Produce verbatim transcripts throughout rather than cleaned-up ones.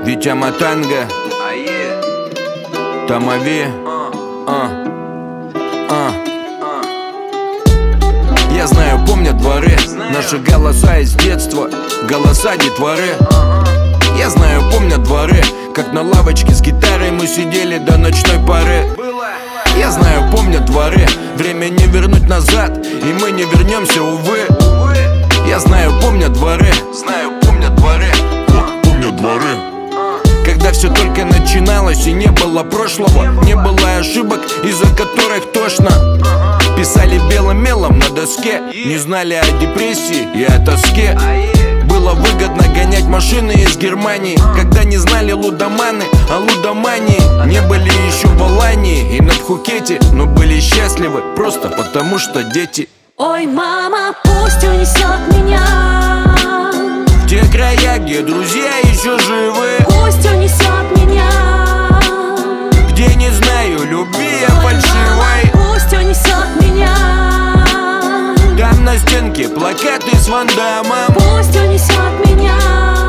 Витя Матанга, Тамави, а, а. Я знаю, помнят дворы наши голоса из детства, голоса детворы. Я знаю, помнят дворы, как на лавочке с гитарой мы сидели до ночной поры. Я знаю, помнят дворы, время не вернуть назад, и мы не вернемся, увы. Я знаю, помнят дворы, знаю, помнят дворы, помнят дворы. Когда все только начиналось и не было прошлого, не было ошибок, из-за которых тошно. Писали белым мелом на доске, не знали о депрессии и о тоске. Было выгодно гонять машины из Германии, когда не знали лудоманы о лудомании. Не были еще в Алании и на Пхукете, но были счастливы просто потому, что дети. Ой, мама, пусть унесет меня в те края, где друзья еще живы. Пусть унесет меня, где не знаю любви я фальшивой. Пусть унесет меня, там на стенке плакаты с Ван Дамом. Пусть унесет меня,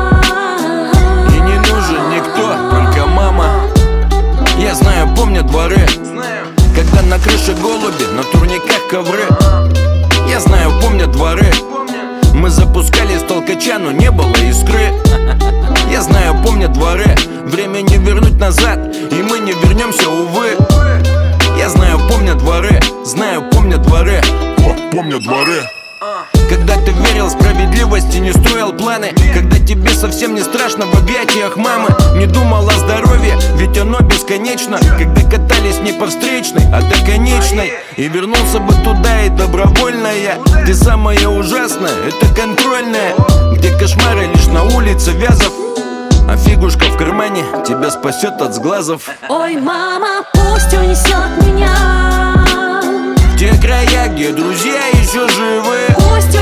и не нужен никто, только мама. Я знаю, помнят дворы, когда на крыше голуби, на турниках ковры. Я знаю, помнят дворы, мы запускали с толкача, но не было искры. Я знаю, помнят дворы, время не вернуть назад, и мы не вернемся, увы. Я знаю, помнят дворы, знаю, помнят дворы, помнят дворы. Когда ты верил в справедливость и не строил планы, когда тебе совсем не страшно в объятиях мамы, не думал о здоровье, ведь оно бесконечно. Когда катались не по встречной, а до конечной, и вернулся бы туда и добровольная. Ты самое ужасное, это контрольная, где кошмары лишь на улице Вязов, а фигушка в кармане тебя спасет от сглазов. Ой, мама, пусть унесет меня в те края, где друзья еще живы. Пусть